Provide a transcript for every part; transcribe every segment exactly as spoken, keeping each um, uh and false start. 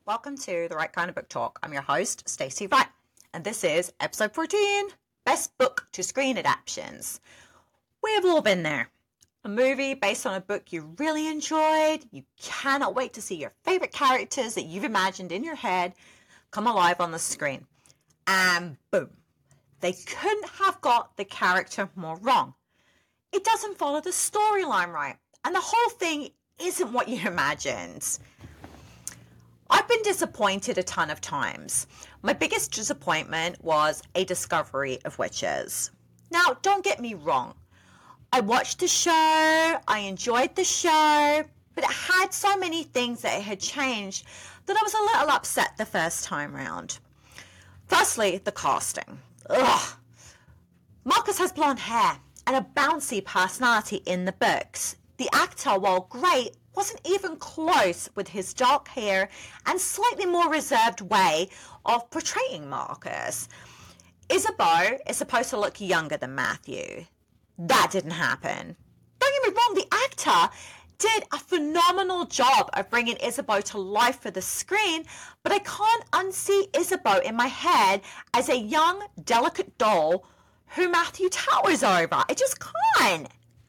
Welcome to The Right Kind of Book Talk. I'm your host, Stacey Wright, and this is episode fourteen, Best Book to Screen Adaptions. We've all been there. A movie based on a book you really enjoyed, you cannot wait to see your favorite characters that you've imagined in your head come alive on the screen. And boom, they couldn't have got the character more wrong. It doesn't follow the storyline right, and the whole thing isn't what you imagined. I've been disappointed a ton of times. My biggest disappointment was A Discovery of Witches. Now, don't get me wrong. I watched the show, I enjoyed the show, but it had so many things that it had changed that I was a little upset the first time round. Firstly, the casting. Ugh. Marcus has blonde hair and a bouncy personality in the books. The actor, while great, wasn't even close with his dark hair and slightly more reserved way of portraying Marcus. Isabeau is supposed to look younger than Matthew. That didn't happen. Don't get me wrong, the actor did a phenomenal job of bringing Isabeau to life for the screen, but I can't unsee Isabeau in my head as a young, delicate doll who Matthew towers over. I just can't.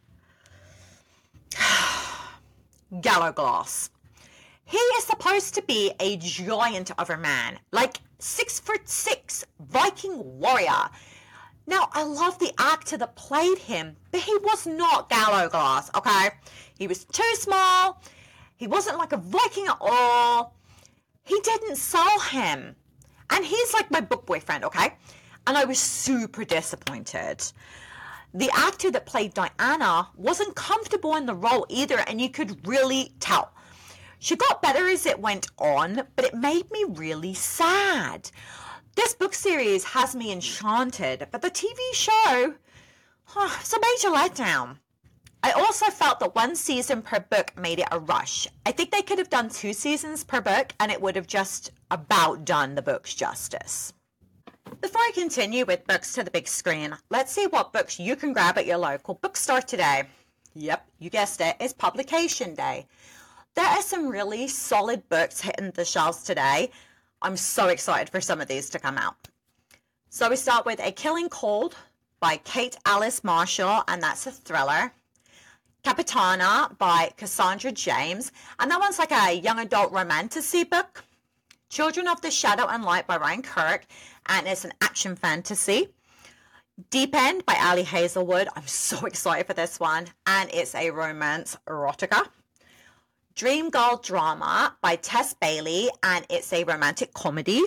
Gallowglass. He is supposed to be a giant of a man, like six foot six Viking warrior. Now, I love the actor that played him, but he was not Gallowglass, okay? He was too small. He wasn't like a Viking at all. He didn't sell him. And he's like my book boyfriend, okay? And I was super disappointed. The actor that played Diana wasn't comfortable in the role either, and you could really tell. She got better as it went on, but it made me really sad. This book series has me enchanted, but the T V show, oh, it's a major letdown. I also felt that one season per book made it a rush. I think they could have done two seasons per book, and it would have just about done the books justice. Before I continue with books to the big screen, let's see what books you can grab at your local bookstore today. Yep, you guessed it, it's publication day. There are some really solid books hitting the shelves today. I'm so excited for some of these to come out. So we start with A Killing Cold by Kate Alice Marshall, and that's a thriller. Capitana by Cassandra James, and that one's like a young adult romantasy book. Children of the Shadow and Light by Ryan Kirk, and it's an action fantasy. Deep End by Ali Hazelwood. I'm so excited for this one, and it's a romance erotica. Dream Girl Drama by Tess Bailey, and it's a romantic comedy.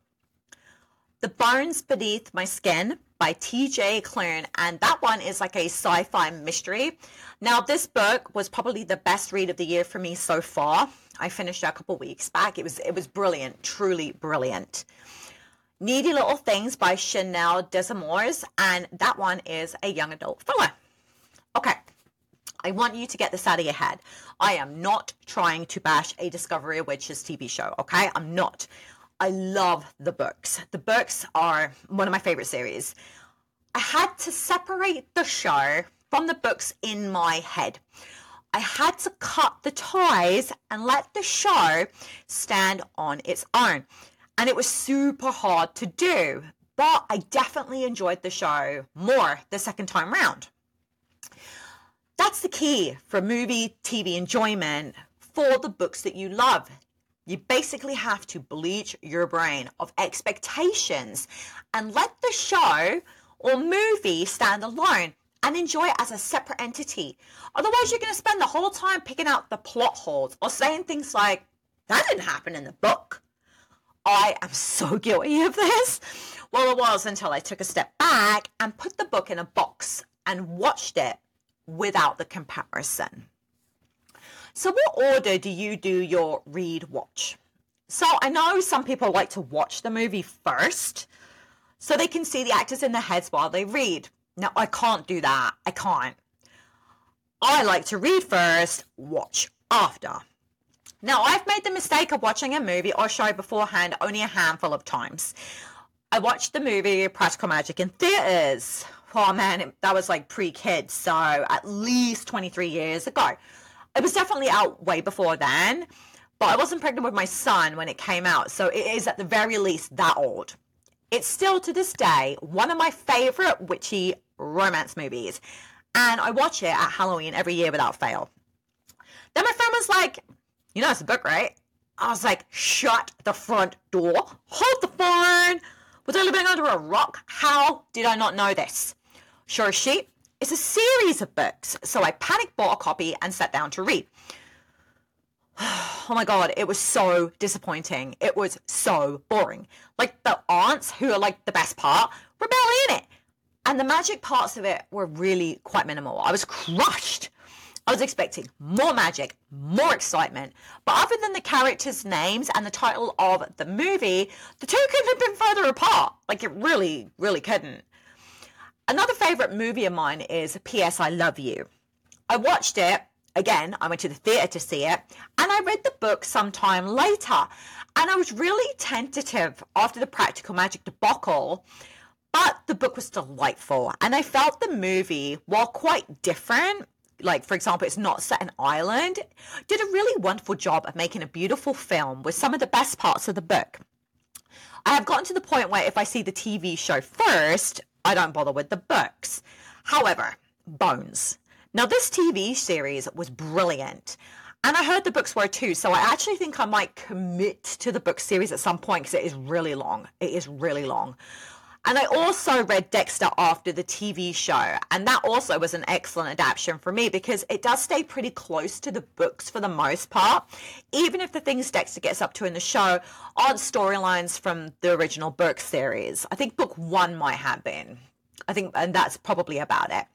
The Bones Beneath My Skin by T J Klune, and that one is like a sci-fi mystery. Now, this book was probably the best read of the year for me so far. I finished it a couple weeks back. It was it was brilliant, truly brilliant. Needy Little Things by Chanel Desamores, and that one is a young adult thriller. Okay, I want you to get this out of your head. I am not trying to bash A Discovery of Witches T V show, okay? I'm not. I love the books. The books are one of my favorite series. I had to separate the show from the books in my head. I had to cut the ties and let the show stand on its own. And it was super hard to do, but I definitely enjoyed the show more the second time round. That's the key for movie, T V enjoyment for the books that you love. You basically have to bleach your brain of expectations and let the show or movie stand alone and enjoy it as a separate entity. Otherwise, you're going to spend the whole time picking out the plot holes or saying things like, that didn't happen in the book. I am so guilty of this. Well, it was until I took a step back and put the book in a box and watched it without the comparison. So what order do you do your read watch? So I know some people like to watch the movie first so they can see the actors in their heads while they read. Now, I can't do that. I can't. I like to read first, watch after. Now, I've made the mistake of watching a movie or show beforehand only a handful of times. I watched the movie Practical Magic in theaters. Oh man, that was like pre-kids, so at least twenty-three years ago. It was definitely out way before then, but I wasn't pregnant with my son when it came out, so it is at the very least that old. It's still to this day one of my favorite witchy romance movies, and I watch it at Halloween every year without fail. Then my friend was like, you know it's a book, right? I was like, shut the front door, hold the phone. Was I living under a rock? How did I not know this? Sure as she, it's a series of books, so I panic bought a copy and sat down to read. Oh my God, it was so disappointing. It was so boring. Like the aunts, who are like the best part, were barely in it. And the magic parts of it were really quite minimal. I was crushed. I was expecting more magic, more excitement. But other than the characters' names and the title of the movie, the two couldn't have been further apart. Like it really, really couldn't. Another favorite movie of mine is P S I Love You. I watched it. Again, I went to the theatre to see it, and I read the book sometime later. And I was really tentative after the practical magic debacle, but the book was delightful. And I felt the movie, while quite different, like, for example, it's not set in Ireland, did a really wonderful job of making a beautiful film with some of the best parts of the book. I have gotten to the point where if I see the T V show first, I don't bother with the books. However, Bones. Now, this T V series was brilliant, and I heard the books were too, so I actually think I might commit to the book series at some point because it is really long. It is really long. And I also read Dexter after the T V show, and that also was an excellent adaptation for me because it does stay pretty close to the books for the most part, even if the things Dexter gets up to in the show aren't storylines from the original book series. I think book one might have been. I think, and that's probably about it.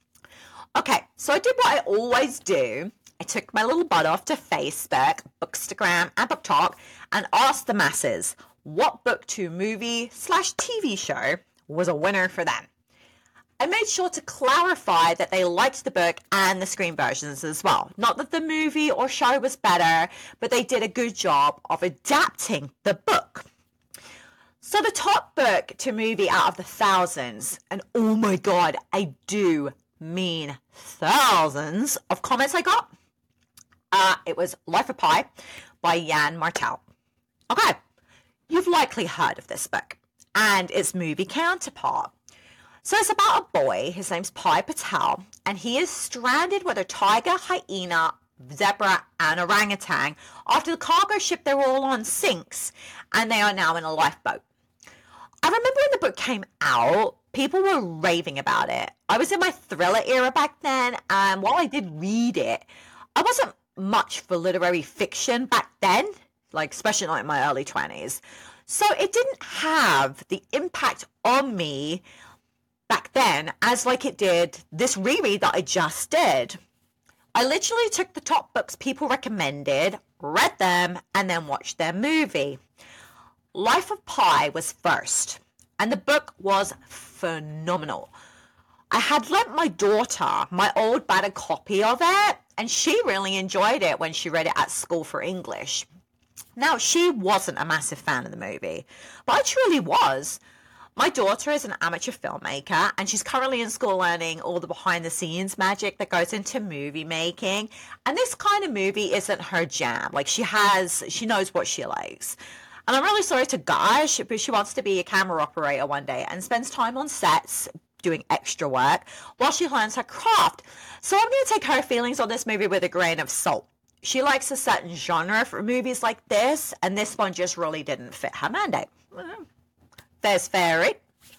Okay, so I did what I always do. I took my little butt off to Facebook, Bookstagram, and BookTok and asked the masses what book to movie slash T V show was a winner for them. I made sure to clarify that they liked the book and the screen versions as well. Not that the movie or show was better, but they did a good job of adapting the book. So the top book to movie out of the thousands, and oh my God, I do mean thousands of comments I got, uh, it was Life of Pi by Yann Martel. Okay, you've likely heard of this book and its movie counterpart. So it's about a boy, his name's Pi Patel, and he is stranded with a tiger, hyena, zebra, and orangutan after the cargo ship they were all on sinks, and they are now in a lifeboat. I remember when the book came out, people were raving about it. I was in my thriller era back then, and while I did read it, I wasn't much for literary fiction back then, like especially not in my early twenties. So it didn't have the impact on me back then as like it did this reread that I just did. I literally took the top books people recommended, read them, and then watched their movie. Life of Pi was first, and the book was phenomenal. I had lent my daughter my old battered copy of it, and she really enjoyed it when she read it at school for English. Now, she wasn't a massive fan of the movie, but I truly was. My daughter is an amateur filmmaker, and she's currently in school learning all the behind-the-scenes magic that goes into movie making, and this kind of movie isn't her jam. Like, she has, she knows what she likes. And I'm really sorry to gush, but she wants to be a camera operator one day and spends time on sets doing extra work while she learns her craft. So I'm going to take her feelings on this movie with a grain of salt. She likes a certain genre for movies like this, and this one just really didn't fit her mandate. There's fairy.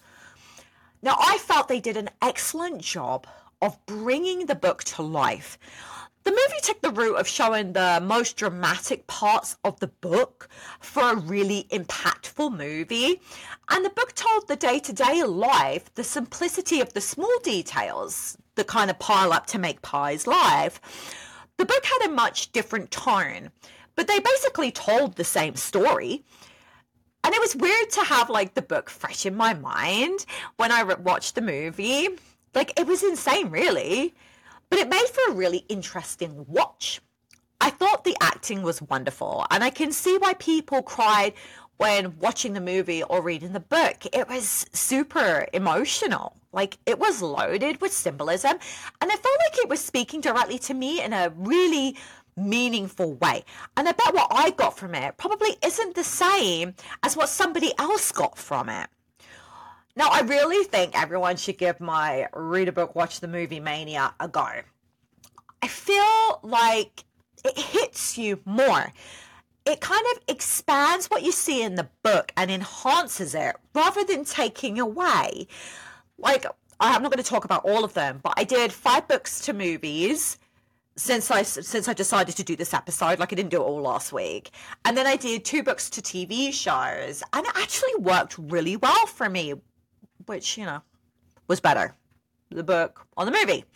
Now, I felt they did an excellent job of bringing the book to life. The movie took the route of showing the most dramatic parts of the book for a really impactful movie. And the book told the day-to-day life, the simplicity of the small details that kind of pile up to make Pi's life. The book had a much different tone, but they basically told the same story. And it was weird to have like the book fresh in my mind when I watched the movie. Like, it was insane, really. But it made for a really interesting watch. I thought the acting was wonderful, and I can see why people cried when watching the movie or reading the book. It was super emotional. Like, it was loaded with symbolism, and it felt like it was speaking directly to me in a really meaningful way. And I bet what I got from it probably isn't the same as what somebody else got from it. Now, I really think everyone should give my read a book, watch the movie mania a go. I feel like it hits you more. It kind of expands what you see in the book and enhances it rather than taking away. Like, I'm not going to talk about all of them, but I did five books to movies since I since I decided to do this episode. Like, I didn't do it all last week. And then I did two books to T V shows, and it actually worked really well for me, which, you know, was better. The book or the movie.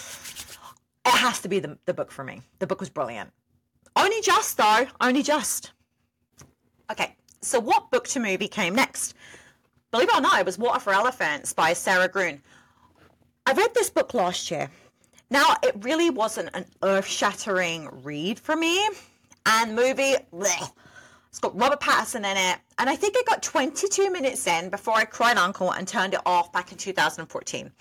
It has to be the, the book for me. The book was brilliant. Only just, though. Only just. Okay, so what book to movie came next? Believe it or not, it was Water for Elephants by Sarah Gruen. I read this book last year. Now, it really wasn't an earth-shattering read for me. And the movie, bleh, it's got Robert Pattinson in it. And I think I got twenty-two minutes in before I cried uncle and turned it off back in two thousand fourteen.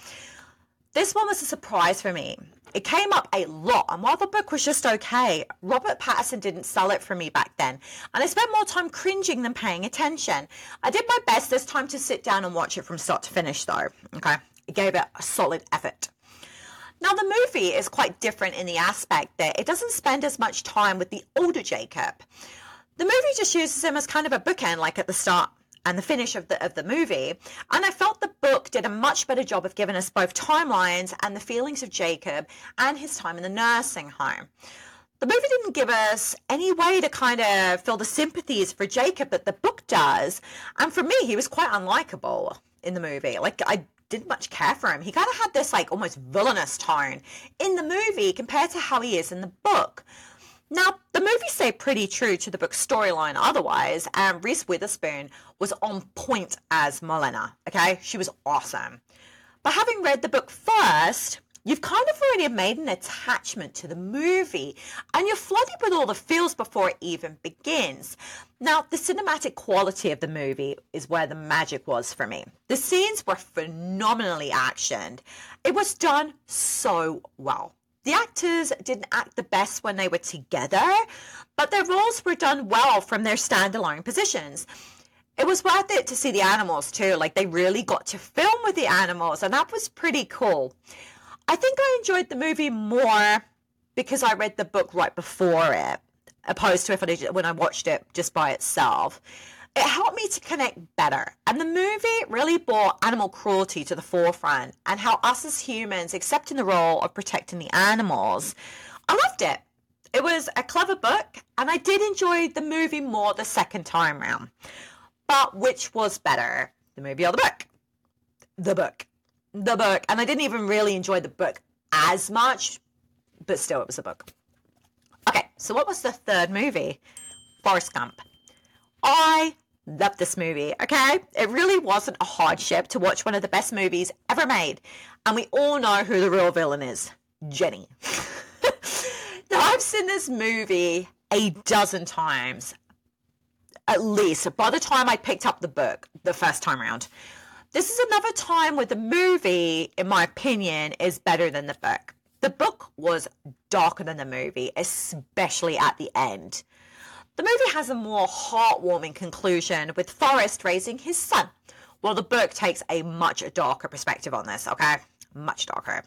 This one was a surprise for me. It came up a lot, and while the book was just okay, Robert Pattinson didn't sell it for me back then, and I spent more time cringing than paying attention. I did my best this time to sit down and watch it from start to finish, though, okay? It gave it a solid effort. Now, the movie is quite different in the aspect that it doesn't spend as much time with the older Jacob. The movie just uses him as kind of a bookend, like at the start and the finish of the of the movie. And I felt the book did a much better job of giving us both timelines and the feelings of Jacob and his time in the nursing home. The movie didn't give us any way to kind of feel the sympathies for Jacob that the book does. And for me, he was quite unlikable in the movie. Like, I didn't much care for him. He kind of had this like almost villainous tone in the movie compared to how he is in the book. Now, the movie stayed pretty true to the book's storyline otherwise, and Reese Witherspoon was on point as Morlena, okay? She was awesome. But having read the book first, you've kind of already made an attachment to the movie, and you're flooded with all the feels before it even begins. Now, the cinematic quality of the movie is where the magic was for me. The scenes were phenomenally actioned. It was done so well. The actors didn't act the best when they were together, but their roles were done well from their standalone positions. It was worth it to see the animals too. Like, they really got to film with the animals, and that was pretty cool. I think I enjoyed the movie more because I read the book right before it, opposed to if I did when I watched it just by itself. It helped me to connect better, and the movie really brought animal cruelty to the forefront and how us as humans accepting the role of protecting the animals. I loved it. It was a clever book, and I did enjoy the movie more the second time round. But which was better, the movie or the book? The book. The book. And I didn't even really enjoy the book as much, but still it was a book. Okay, so what was the third movie? Forrest Gump. I love this movie, okay? It really wasn't a hardship to watch one of the best movies ever made. And we all know who the real villain is. Jenny. Now, I've seen this movie a dozen times, at least, by the time I picked up the book the first time around. This is another time where the movie, in my opinion, is better than the book. The book was darker than the movie, especially at the end. The movie has a more heartwarming conclusion with Forrest raising his son, while the book takes a much darker perspective on this, okay? Much darker.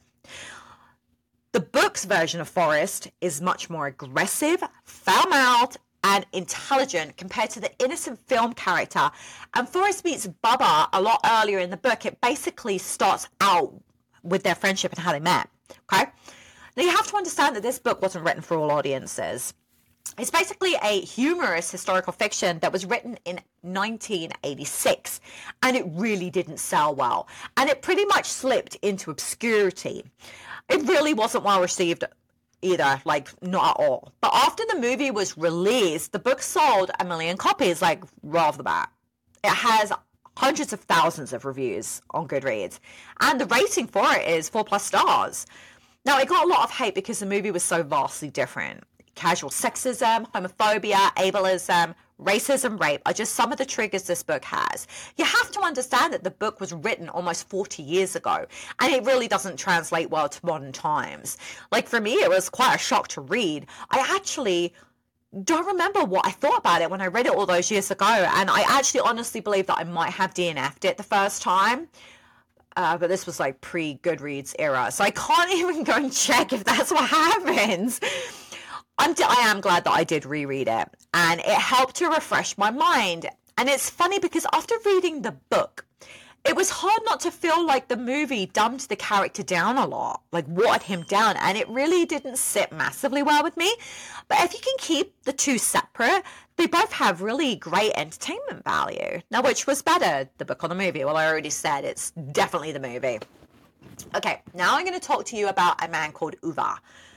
The book's version of Forrest is much more aggressive, foul-mouthed, and intelligent compared to the innocent film character. And Forrest meets Bubba a lot earlier in the book. It basically starts out with their friendship and how they met, okay? Now, you have to understand that this book wasn't written for all audiences. It's basically a humorous historical fiction that was written in nineteen eighty-six, and it really didn't sell well, and it pretty much slipped into obscurity. It really wasn't well received either, like, not at all. But after the movie was released, the book sold a million copies, like, right off the bat. It has hundreds of thousands of reviews on Goodreads, and the rating for it is four plus stars. Now, it got a lot of hate because the movie was so vastly different. Casual sexism, homophobia, ableism, racism, rape are just some of the triggers this book has. You have to understand that the book was written almost forty years ago, and it really doesn't translate well to modern times. Like, for me, it was quite a shock to read. I actually don't remember what I thought about it when I read it all those years ago, and I actually honestly believe that I might have D N F'd it the first time. Uh, but this was like pre-Goodreads era, so I can't even go and check if that's what happens. I'm d- I am glad that I did reread it, and it helped to refresh my mind. And it's funny because after reading the book, it was hard not to feel like the movie dumbed the character down a lot, like watered him down, and it really didn't sit massively well with me. But if you can keep the two separate, they both have really great entertainment value. Now, which was better, the book or the movie? Well, I already said it's definitely the movie. Okay, now I'm going to talk to you about a man called Uva.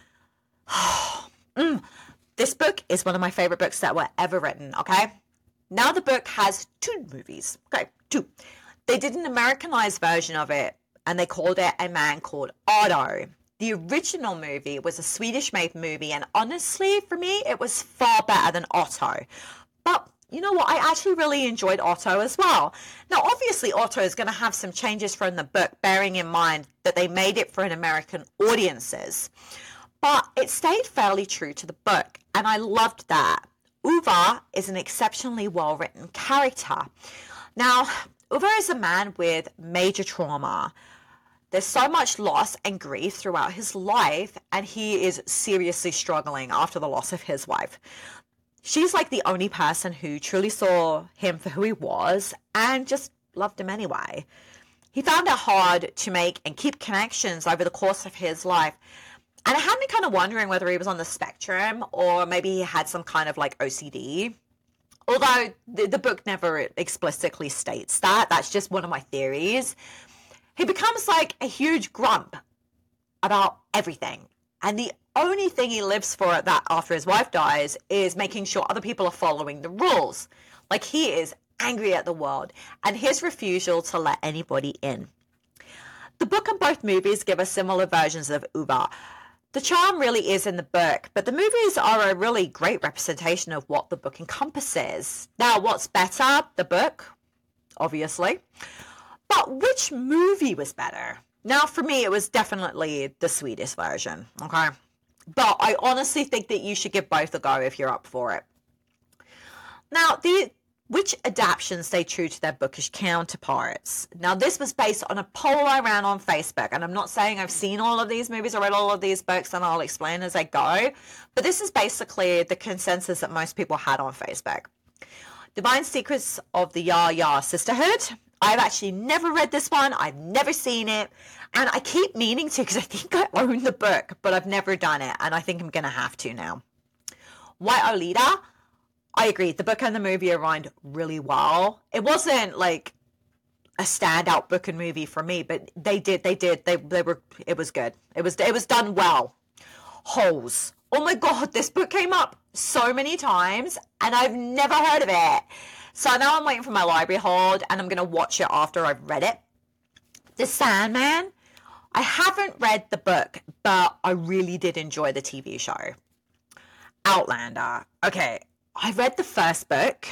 mm, this book is one of my favorite books that were ever written, okay? Now the book has two movies, okay, two. They did an Americanized version of it, and they called it A Man Called Otto. The original movie was a Swedish-made movie, and honestly, for me, it was far better than Otto. But you know what? I actually really enjoyed Otto as well. Now, obviously, Otto is going to have some changes from the book, bearing in mind that they made it for an American audiences. But it stayed fairly true to the book, and I loved that. Uva is an exceptionally well-written character. Now, Uva is a man with major trauma. There's so much loss and grief throughout his life, and he is seriously struggling after the loss of his wife. She's like the only person who truly saw him for who he was and just loved him anyway. He found it hard to make and keep connections over the course of his life. And it had me kind of wondering whether he was on the spectrum or maybe he had some kind of like O C D. Although the, the book never explicitly states that. That's just one of my theories. He becomes like a huge grump about everything. And the only thing he lives for that after his wife dies is making sure other people are following the rules. Like, he is angry at the world and his refusal to let anybody in. The book and both movies give us similar versions of Uva. The charm really is in the book, but the movies are a really great representation of what the book encompasses. Now, what's better? The book, obviously. But which movie was better? Now, for me, it was definitely the Swedish version, okay? But I honestly think that you should give both a go if you're up for it. Now, the which adaptations stay true to their bookish counterparts? Now, this was based on a poll I ran on Facebook, and I'm not saying I've seen all of these movies or read all of these books, and I'll explain as I go, but this is basically the consensus that most people had on Facebook. Divine Secrets of the Ya-Ya Sisterhood. I've actually never read this one. I've never seen it, and I keep meaning to because I think I own the book, but I've never done it, and I think I'm going to have to now. White Olida. I agree. The book and the movie aligned really well. It wasn't like a standout book and movie for me, but they did, they did, they they were, it was good. It was, it was done well. Holes. Oh my God, this book came up so many times and I've never heard of it. So now I'm waiting for my library hold and I'm going to watch it after I've read it. The Sandman. I haven't read the book, but I really did enjoy the T V show. Outlander. Okay. I read the first book.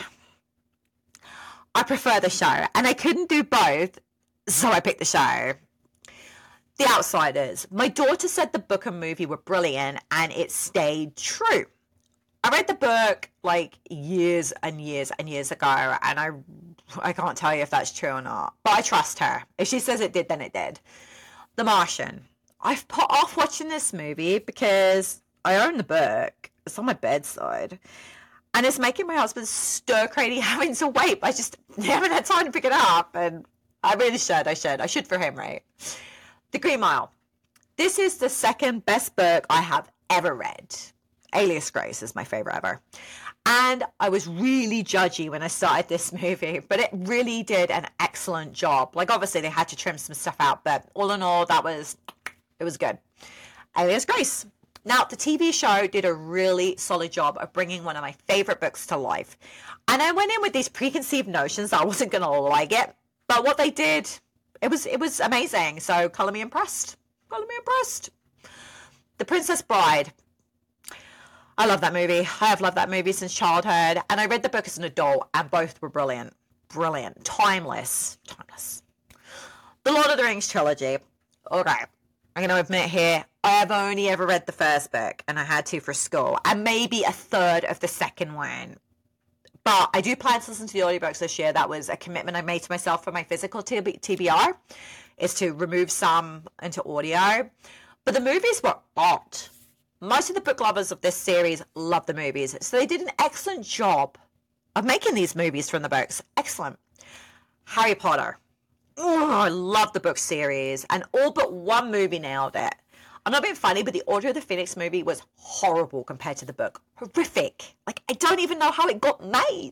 I prefer the show, and I couldn't do both, so I picked the show. The Outsiders. My daughter said the book and movie were brilliant, and it stayed true. I read the book like years and years and years ago, and I, I can't tell you if that's true or not, but I trust her. If she says it did, then it did. The Martian. I've put off watching this movie because I own the book. It's on my bedside. And it's making my husband stir crazy having to wait. I just haven't had time to pick it up. And I really should. I should. I should for him, right? The Green Mile. This is the second best book I have ever read. Alias Grace is my favorite ever. And I was really judgy when I started this movie. But it really did an excellent job. Like, obviously, they had to trim some stuff out. But all in all, that was, it was good. Alias Grace. Now, the T V show did a really solid job of bringing one of my favorite books to life. And I went in with these preconceived notions that I wasn't going to like it. But what they did, it was it was amazing. So, color me impressed. Color me impressed. The Princess Bride. I love that movie. I have loved that movie since childhood. And I read the book as an adult, and both were brilliant. Brilliant. Timeless. Timeless. The Lord of the Rings trilogy. Okay. I'm going to admit here, I have only ever read the first book, and I had to for school, and maybe a third of the second one. But I do plan to listen to the audiobooks this year. That was a commitment I made to myself for my physical T B R, is to remove some into audio. But the movies were art. Most of the book lovers of this series love the movies. So they did an excellent job of making these movies from the books. Excellent. Harry Potter. Oh, I love the book series. And all but one movie nailed it. I'm not being funny, but the Order of the Phoenix movie was horrible compared to the book. Horrific. Like, I don't even know how it got made.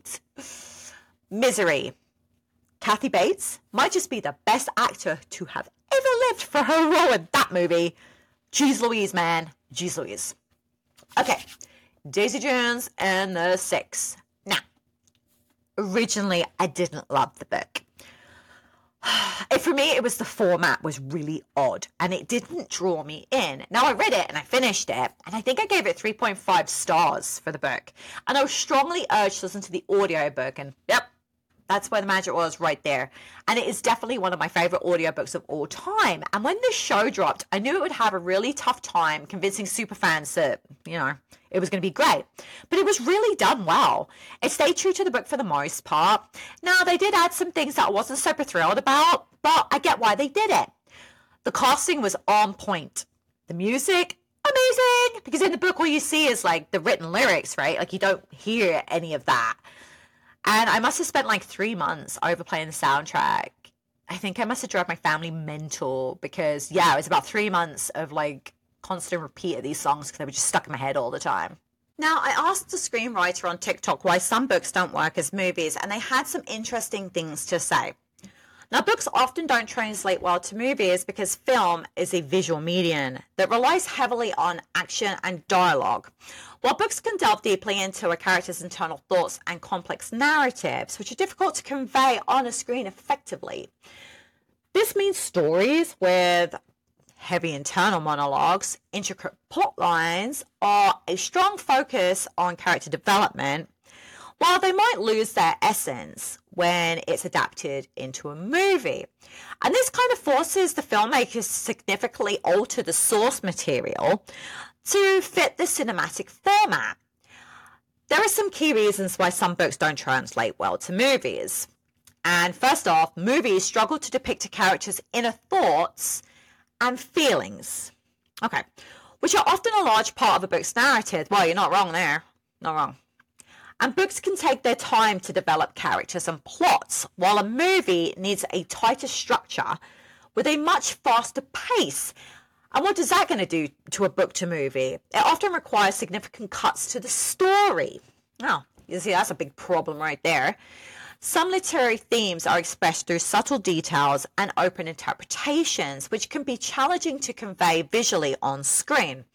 Misery. Kathy Bates might just be the best actor to have ever lived for her role in that movie. Jeez Louise, man. Jeez Louise. Okay. Daisy Jones and the Six. Now, originally, I didn't love the book. It, for me, it was the format was really odd, and it didn't draw me in. Now, I read it, and I finished it, and I think I gave it three point five stars for the book. And I was strongly urged to listen to the audiobook, and yep, that's where the magic was, right there. And it is definitely one of my favorite audiobooks of all time. And when the show dropped, I knew it would have a really tough time convincing superfans that, you know, it was going to be great. But it was really done well. It stayed true to the book for the most part. Now, they did add some things that I wasn't super thrilled about, but I get why they did it. The casting was on point. The music, amazing. Because in the book, all you see is like the written lyrics, right? Like you don't hear any of that. And I must have spent like three months overplaying the soundtrack. I think I must have drove my family mental because, yeah, it was about three months of like constant repeat of these songs because they were just stuck in my head all the time. Now, I asked the screenwriter on TikTok why some books don't work as movies, and they had some interesting things to say. Now, books often don't translate well to movies because film is a visual medium that relies heavily on action and dialogue. While books can delve deeply into a character's internal thoughts and complex narratives, which are difficult to convey on a screen effectively. This means stories with heavy internal monologues, intricate plot lines, or a strong focus on character development, while they might lose their essence when it's adapted into a movie. And this kind of forces the filmmakers to significantly alter the source material to fit the cinematic format. There are some key reasons why some books don't translate well to movies. And first off, movies struggle to depict a character's inner thoughts and feelings. Okay, which are often a large part of a book's narrative. Well, you're not wrong there. Not wrong. And books can take their time to develop characters and plots, while a movie needs a tighter structure with a much faster pace. And what is that going to do to a book to movie? It often requires significant cuts to the story. Oh, you see, that's a big problem right there. Some literary themes are expressed through subtle details and open interpretations, which can be challenging to convey visually on screen.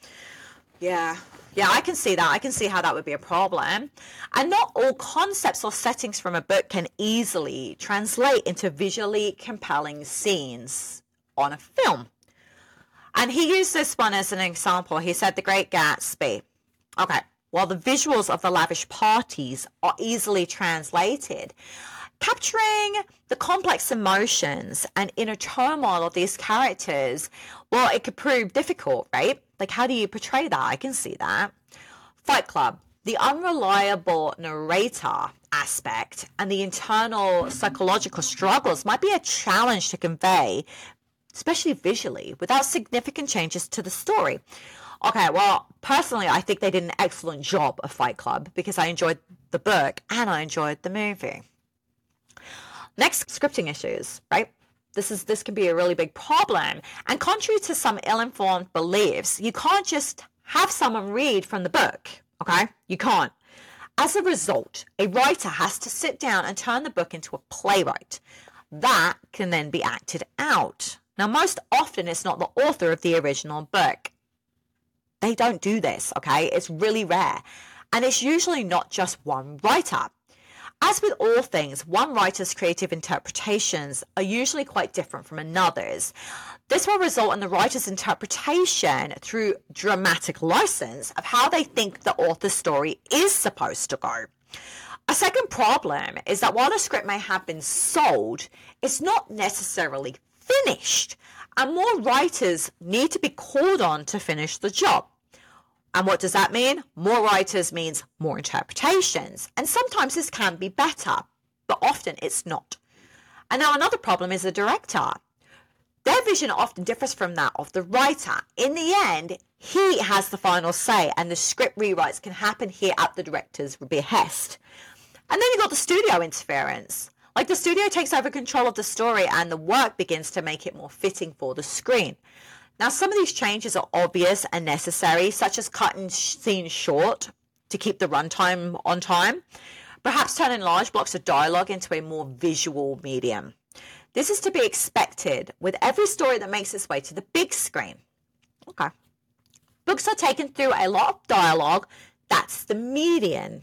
Yeah, yeah, I can see that. I can see how that would be a problem. And not all concepts or settings from a book can easily translate into visually compelling scenes on a film. And he used this one as an example. He said The Great Gatsby. Okay, while the visuals of the lavish parties are easily translated, capturing the complex emotions and inner turmoil of these characters, well, it could prove difficult, right? Like, how do you portray that? I can see that. Fight Club, the unreliable narrator aspect and the internal psychological struggles might be a challenge to convey, especially visually, without significant changes to the story. Okay, well, personally, I think they did an excellent job of Fight Club because I enjoyed the book and I enjoyed the movie. Next, scripting issues, right? This is this can be a really big problem. And contrary to some ill-informed beliefs, you can't just have someone read from the book, okay? You can't. As a result, a writer has to sit down and turn the book into a playwright. That can then be acted out. Now, most often, it's not the author of the original book. They don't do this, okay? It's really rare. And it's usually not just one writer. As with all things, one writer's creative interpretations are usually quite different from another's. This will result in the writer's interpretation through dramatic license of how they think the author's story is supposed to go. A second problem is that while a script may have been sold, it's not necessarily finished, and more writers need to be called on to finish the job. And what does that mean? More writers means more interpretations, and sometimes this can be better, but often it's not. And now another problem is the director. Their vision often differs from that of the writer. In the end, he has the final say, and the script rewrites can happen here at the director's behest. And then you've got the studio interference. Like the studio takes over control of the story and the work begins to make it more fitting for the screen. Now, some of these changes are obvious and necessary, such as cutting scenes short to keep the runtime on time, perhaps turning large blocks of dialogue into a more visual medium. This is to be expected with every story that makes its way to the big screen. Okay. Books are taken through a lot of dialogue. That's the medium.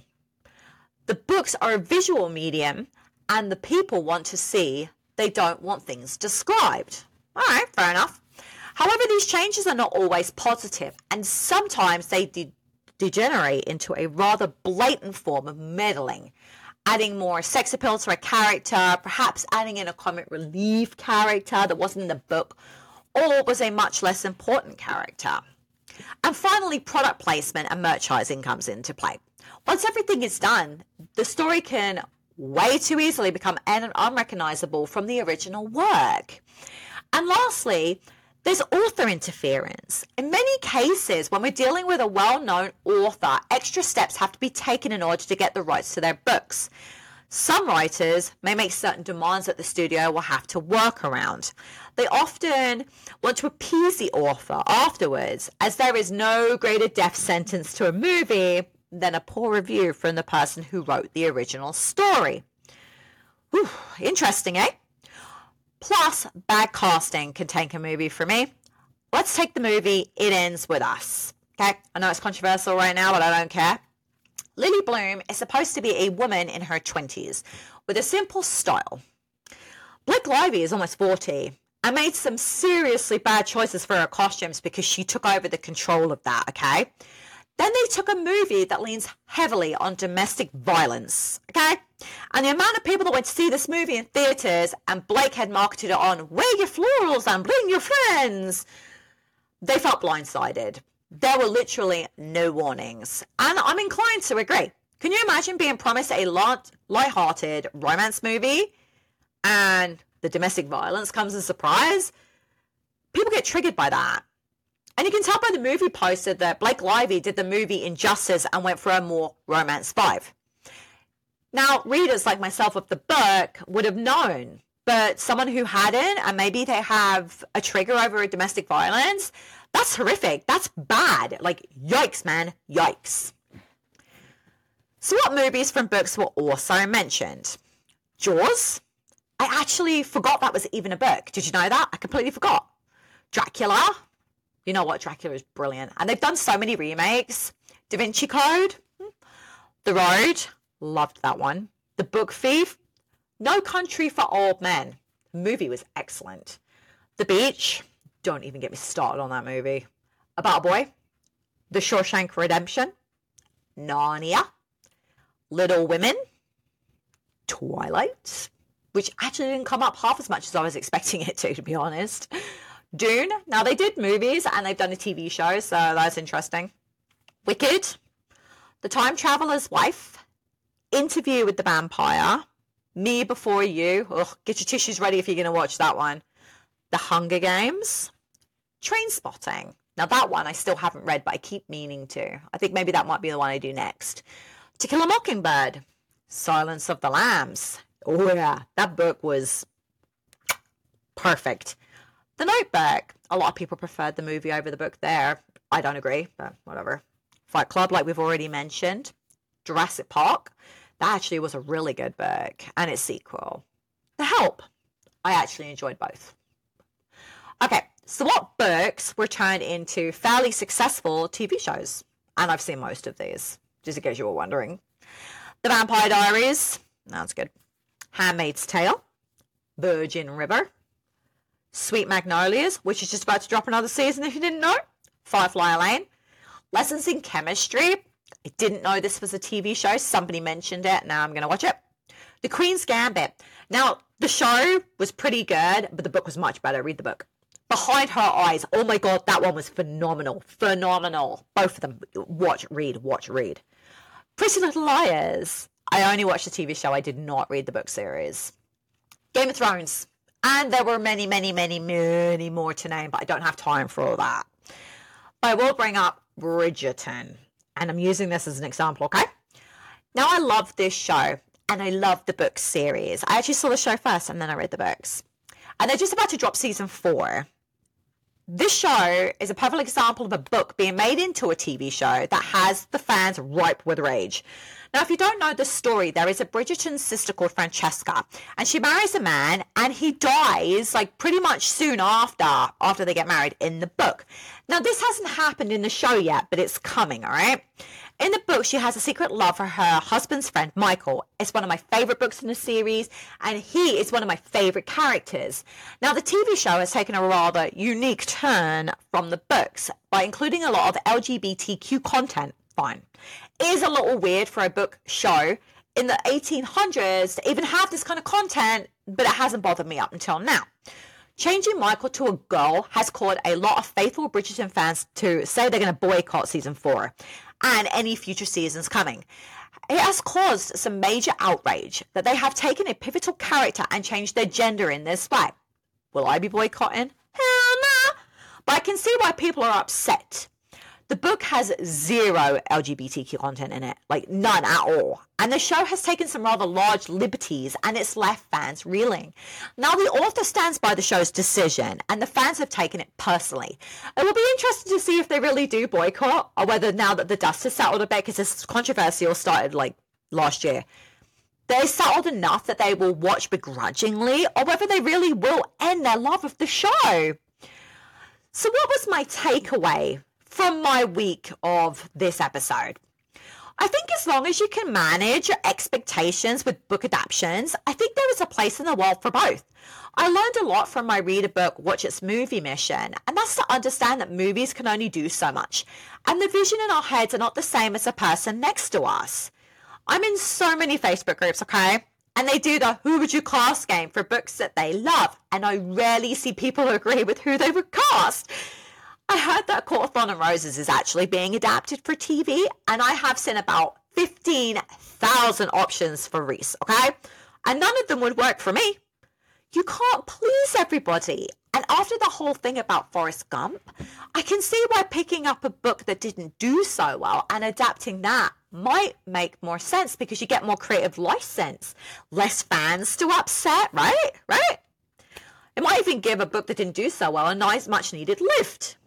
The books are a visual medium, and the people want to see. They don't want things described. All right, fair enough. However, these changes are not always positive, and sometimes they de- degenerate into a rather blatant form of meddling, adding more sex appeal to a character, perhaps adding in a comic relief character that wasn't in the book, or was a much less important character. And finally, product placement and merchandising comes into play. Once everything is done, the story can way too easily become un- unrecognizable from the original work. And lastly, there's author interference. In many cases, when we're dealing with a well-known author, extra steps have to be taken in order to get the rights to their books. Some writers may make certain demands that the studio will have to work around. They often want to appease the author afterwards, as there is no greater death sentence to a movie than a poor review from the person who wrote the original story. Whew, interesting, eh? Plus, bad casting can tank a movie for me. Let's take the movie It Ends With Us. Okay, I know it's controversial right now, but I don't care. Lily Bloom is supposed to be a woman in her twenties with a simple style. Blake Lively is almost forty and made some seriously bad choices for her costumes because she took over the control of that, okay? Then they took a movie that leans heavily on domestic violence, okay? And the amount of people that went to see this movie in theaters and Blake had marketed it on, wear your florals and bring your friends, they felt blindsided. There were literally no warnings. And I'm inclined to agree. Can you imagine being promised a light, light-hearted romance movie and the domestic violence comes as a surprise? People get triggered by that. And you can tell by the movie poster that Blake Lively did the movie injustice and went for a more romance vibe. Now, readers like myself of the book would have known, but someone who hadn't, and maybe they have a trigger over a domestic violence, that's horrific. That's bad. Like, yikes, man. Yikes. So what movies from books were also mentioned? Jaws. I actually forgot that was even a book. Did you know that? I completely forgot. Dracula. You know what? Dracula is brilliant. And they've done so many remakes. Da Vinci Code. The Road. Loved that one. The Book Thief. No Country for Old Men. The movie was excellent. The Beach. Don't even get me started on that movie. About a Boy. The Shawshank Redemption. Narnia. Little Women. Twilight. Which actually didn't come up half as much as I was expecting it to, to be honest. Dune. Now, they did movies and they've done a T V show, so that's interesting. Wicked. The Time Traveler's Wife. Interview with the Vampire. Me Before You. Ugh, get your tissues ready if you're going to watch that one. The Hunger Games. Trainspotting. Now, that one I still haven't read, but I keep meaning to. I think maybe that might be the one I do next. To Kill a Mockingbird. Silence of the Lambs. Oh, yeah. That book was perfect. The Notebook. A lot of people preferred the movie over the book there. I don't agree, but whatever. Fight Club, like we've already mentioned. Jurassic Park. That actually was a really good book. And its sequel. The Help. I actually enjoyed both. Okay, so what books were turned into fairly successful T V shows? And I've seen most of these, just in case you were wondering. The Vampire Diaries. That's good. Handmaid's Tale, Virgin River, Sweet Magnolias, which is just about to drop another season if you didn't know, Firefly Lane, Lessons in Chemistry. I didn't know this was a T V show. Somebody mentioned it. Now I'm going to watch it. The Queen's Gambit. Now, the show was pretty good, but the book was much better. Read the book. Behind Her Eyes. Oh my God, that one was phenomenal. Phenomenal. Both of them. Watch, read, watch, read. Pretty Little Liars. I only watched the T V show. I did not read the book series. Game of Thrones. And there were many, many, many, many more to name, but I don't have time for all that. But I will bring up Bridgerton. And I'm using this as an example, okay? Now, I love this show. And I love the book series. I actually saw the show first and then I read the books. And they're just about to drop season four. This show is a perfect example of a book being made into a T V show that has the fans ripe with rage. Now, if you don't know the story, there is a Bridgerton sister called Francesca, and she marries a man, and he dies like pretty much soon after, after they get married in the book. Now, this hasn't happened in the show yet, but it's coming, all right? In the book, she has a secret love for her husband's friend, Michael. It's one of my favorite books in the series, and he is one of my favorite characters. Now, the T V show has taken a rather unique turn from the books by including a lot of L G B T Q content. Fine. It is a little weird for a book show in the eighteen hundreds to even have this kind of content, but it hasn't bothered me up until now. Changing Michael to a girl has caused a lot of faithful Bridgerton fans to say they're going to boycott season four and any future seasons coming. It has caused some major outrage that they have taken a pivotal character and changed their gender in this way. Will I be boycotting? Hell no! But I can see why people are upset. The book has zero L G B T Q content in it, like none at all. And the show has taken some rather large liberties and it's left fans reeling. Now the author stands by the show's decision and the fans have taken it personally. It will be interesting to see if they really do boycott or whether now that the dust has settled a bit, because this controversy all started like last year, they settled enough that they will watch begrudgingly or whether they really will end their love of the show. So what was my takeaway from my week of this episode? I think as long as you can manage your expectations with book adaptations, I think there is a place in the world for both. I learned a lot from my read a book, watch its movie mission, and that's to understand that movies can only do so much, and the vision in our heads are not the same as the person next to us. I'm in so many Facebook groups, okay? And they do the who would you cast game for books that they love, and I rarely see people agree with who they would cast. I heard that Cawthon and Roses is actually being adapted for T V, and I have seen about fifteen thousand options for Reese, okay? And none of them would work for me. You can't please everybody. And after the whole thing about Forrest Gump, I can see why picking up a book that didn't do so well and adapting that might make more sense, because you get more creative license, less fans to upset, right? Right? It might even give a book that didn't do so well a nice, much needed lift.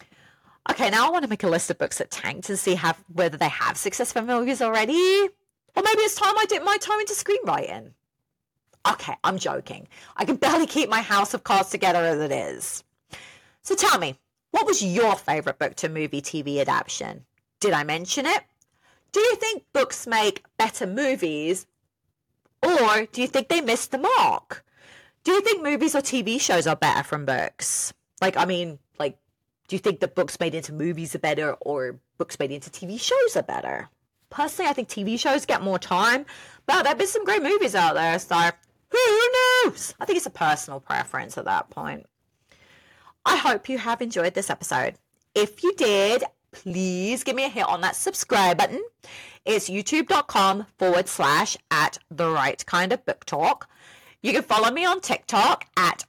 Okay, now I want to make a list of books that tanked and see have, whether they have successful movies already. Or maybe it's time I dip my toe into screenwriting. Okay, I'm joking. I can barely keep my house of cards together as it is. So tell me, what was your favorite book to movie T V adaptation? Did I mention it? Do you think books make better movies? Or do you think they missed the mark? Do you think movies or T V shows are better from books? Like, I mean, like, do you think that books made into movies are better or books made into T V shows are better? Personally, I think T V shows get more time, but there have been some great movies out there, so who knows? I think it's a personal preference at that point. I hope you have enjoyed this episode. If you did, please give me a hit on that subscribe button. It's youtube.com forward slash at the right kind of book talk. You can follow me on TikTok at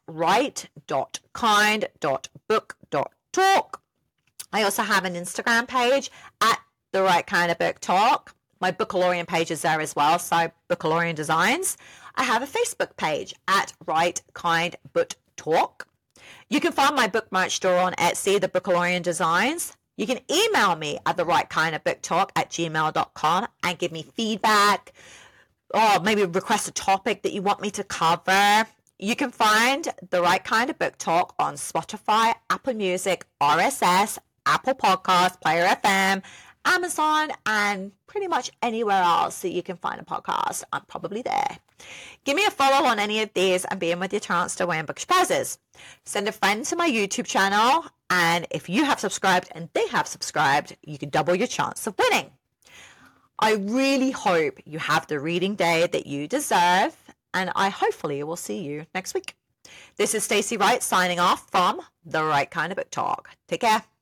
right.kind.book.talk. I also have an Instagram page at the right kind of book talk. My Bookalorian page is there as well, so Bookalorian Designs. I have a Facebook page at Right Kind Book Talk. You can find my book merch store on Etsy, the Bookalorian Designs. You can email me at the right kind of book talk at gmail dot com and give me feedback, or maybe request a topic that you want me to cover. You can find The Right Kind of Book Talk on Spotify, Apple Music, R S S, Apple Podcasts, Player F M, Amazon, and pretty much anywhere else that you can find a podcast. I'm probably there. Give me a follow on any of these and be in with your chance to win bookish prizes. Send a friend to my YouTube channel, and if you have subscribed and they have subscribed, you can double your chance of winning. I really hope you have the reading day that you deserve, and I hopefully will see you next week. This is Stacey Wright signing off from The Right Kind of Book Talk. Take care.